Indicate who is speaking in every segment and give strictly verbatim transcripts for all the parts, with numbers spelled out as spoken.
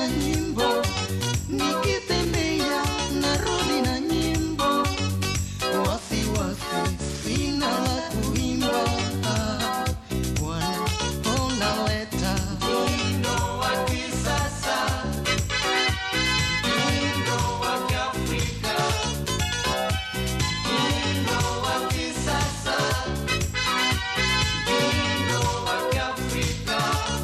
Speaker 1: na nyimbo, nikitembea narudi na nyimbo, wasiwasi sina la kuimba. Bwana unaleta mtindo wa kisasa, mtindo wa Kiafrika, mtindo wa kisasa, mtindo wa Kiafrika.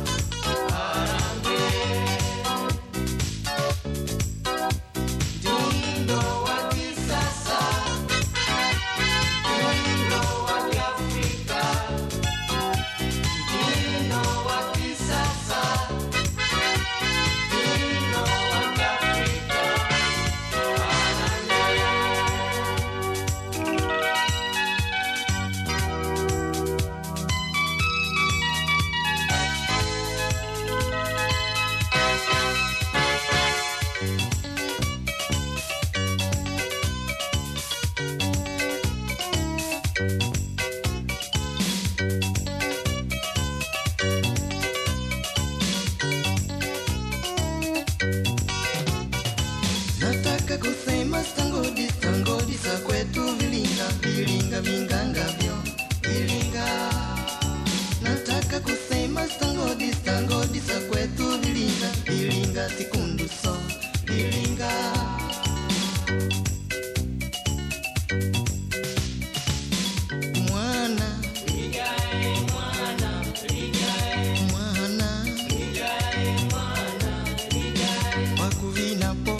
Speaker 1: Nataka kusema stangodi, stangodi sa kwetu vilinga, vilinga vingangavyo, vilinga. Nataka kusema stangodi, stangodi sa kwetu vilinga, vilinga sikunduso, vilinga. Mwana, ligae mwana, ligae mwana, ligae mwana, ligae wakuvina po,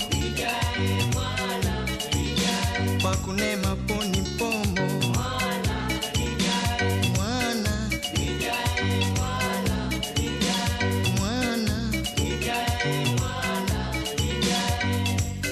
Speaker 1: wakunema poni pomo, mwana ligae, mwana ligae, mwana ligae, mwana ligae, mwana ligae.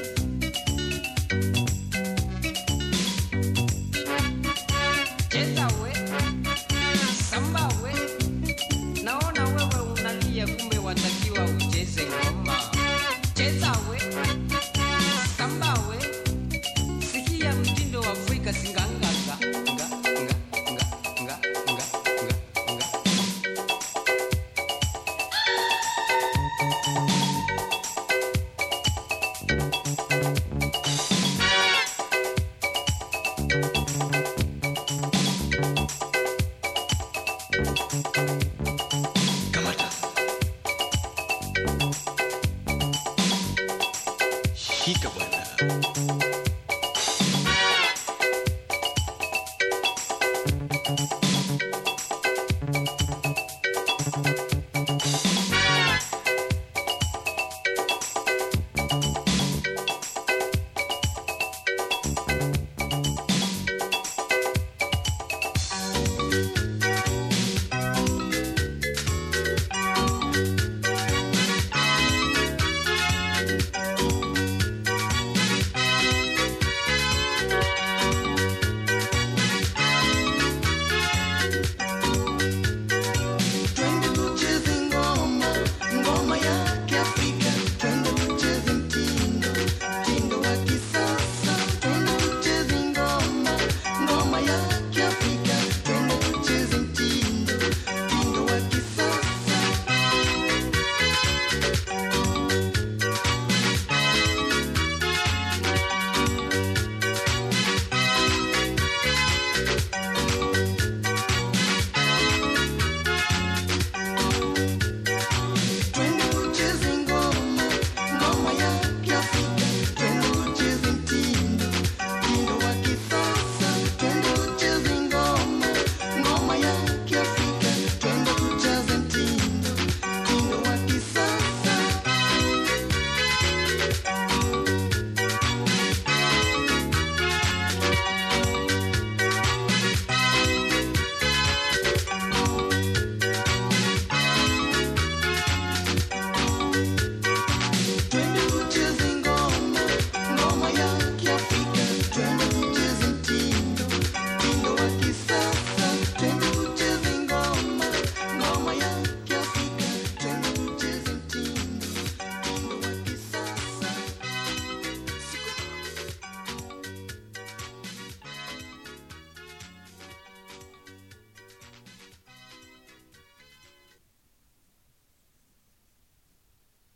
Speaker 2: Cheza we, samba we, naona wewe unalia kumbe watakiwa ucheze ngoma. Cheza we, samba we, sikia mtindo wa Afrika singanga nga nga nga nga nga nga nga.
Speaker 1: Kamata, shika bwana.